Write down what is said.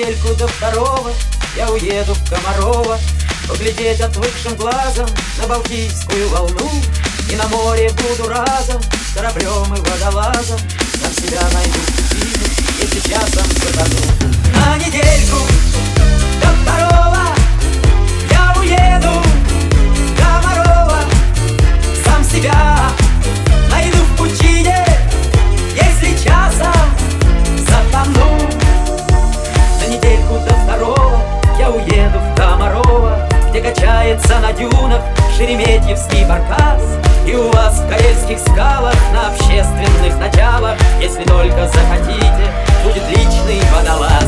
недельку до второго я уеду в Комарово, поглядеть отвыкшим глазом на Балтийскую волну. И на море буду разом с кораблем и водолазом, сам себя найду в пути, если часом затону. На недельку до второго я уеду в Комарово, сам себя найду в пучине, если часом затону. На недельку до второго я уеду в Комарово, где качается на дюнах шереметьевский баркас. И у вас в карельских скалах на общественных началах, если только захотите, будет личный водолаз.